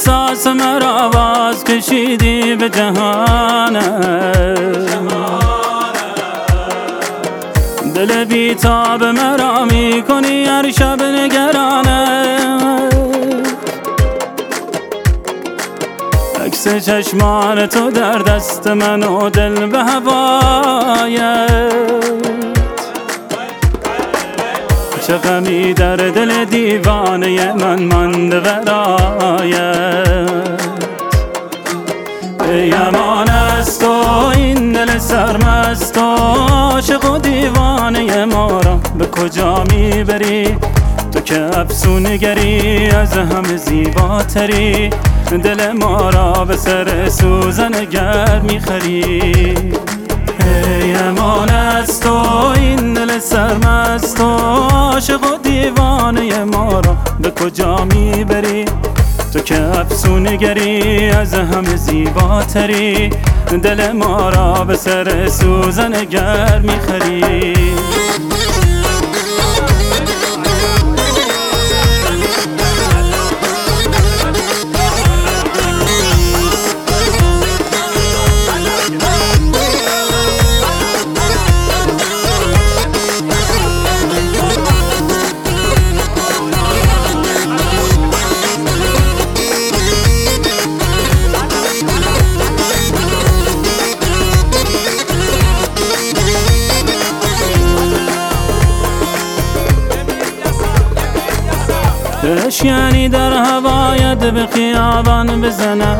احساس مرا آواز کشیدی به جهانم، دل بیتاب مرا میکنی هر شب نگرانم. عکس چشمان تو در دست من و دل به هوایت، چه غمی در دل دیوانه من مانده برایت. ای امان از تو این دل سرمست و عاشق و دیوانه ما را به کجا میبری؟ تو که افسونگری از همه زیباتری، دل ما را به سر سوزن گرم میخری. ای امان از تو این دل سرمست و عاشق و دیوانه ما را به کجا میبری؟ تو که افسونگری از همه زیباتری، دل ما را به سر سوزن گرم میخری. عشق یعنی در هوایت به خیابان بزنه،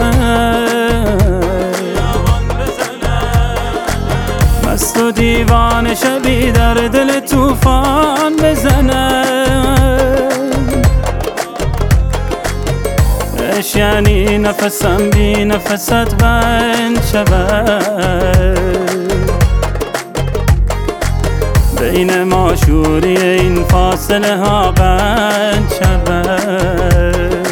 مست و دیوانه شبی در دل طوفان بزنه. عشق یعنی نفسم بی نفست بند شود، بین ما شوری این فاصله ها بند شود.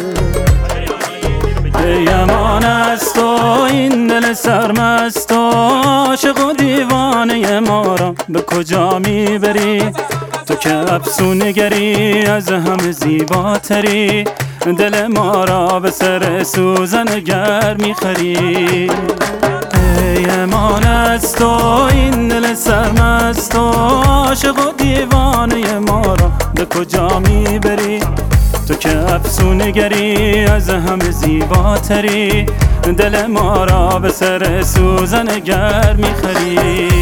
ای امان از تو این دل سرمست و عاشق و دیوانه ما را به کجا میبری؟ تو که افسونگری از همه زیباتری، دل ما را به سر سوزن گرم میخری. ای امان از تو این دل سرمست و عاشق و دیوانه ما را به کجا میبری؟ تو که افسونگری از همه زیباتری، دل ما را به سر سوزن گرم میخری.